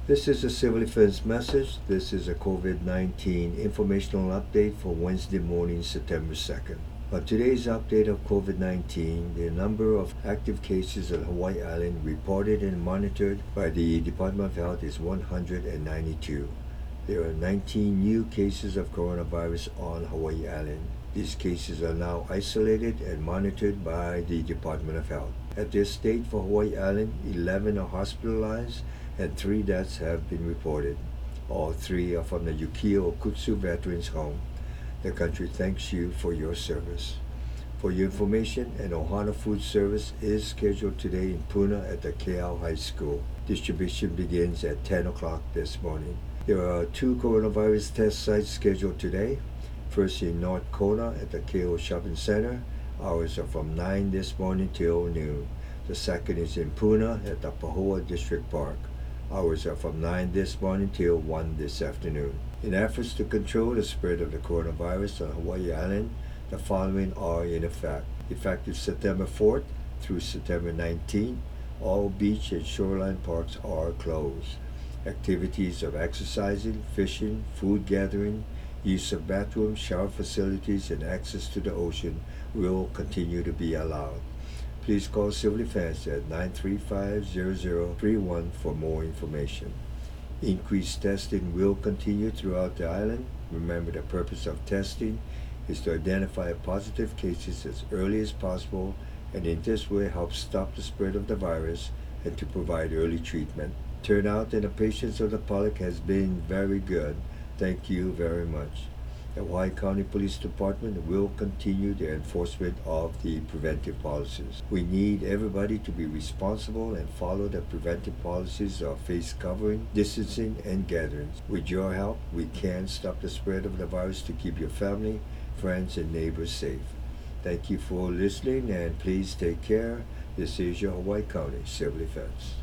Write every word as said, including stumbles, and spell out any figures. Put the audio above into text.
This is a Civil Defense message. This is a COVID nineteen informational update for Wednesday morning, September second. On today's update of COVID nineteen, the number of active cases on Hawaii Island reported and monitored by the Department of Health is one hundred ninety-two. There are nineteen new cases of coronavirus on Hawaii Island. These cases are now isolated and monitored by the Department of Health. At this date for Hawaii Island, eleven are hospitalized and three deaths have been reported. All three are from the Yukio Okutsu Veterans Home. The country thanks you for your service. For your information, an Ohana food service is scheduled today in Puna at the Keao High School. Distribution begins at ten o'clock this morning. There are two coronavirus test sites scheduled today. First in North Kona at the Keio Shopping Center. Hours are from nine this morning till noon. The second is in Puna at the Pahoa District Park. Hours are from nine this morning till one this afternoon. In efforts to control the spread of the coronavirus on Hawaii Island, the following are in effect. Effective September fourth through September nineteenth, all beach and shoreline parks are closed. Activities of exercising, fishing, food gathering, use of bathrooms, shower facilities, and access to the ocean will continue to be allowed. Please call Civil Defense at nine three five, zero zero three one for more information. Increased testing will continue throughout the island. Remember, the purpose of testing is to identify positive cases as early as possible, and in this way help stop the spread of the virus and to provide early treatment. Turnout and the patience of the public has been very good. Thank you very much. The Hawaii County Police Department will continue their enforcement of the preventive policies. We need everybody to be responsible and follow the preventive policies of face covering, distancing, and gatherings. With your help, we can stop the spread of the virus to keep your family, friends, and neighbors safe. Thank you for listening, and please take care. This is your Hawaii County Civil Defense.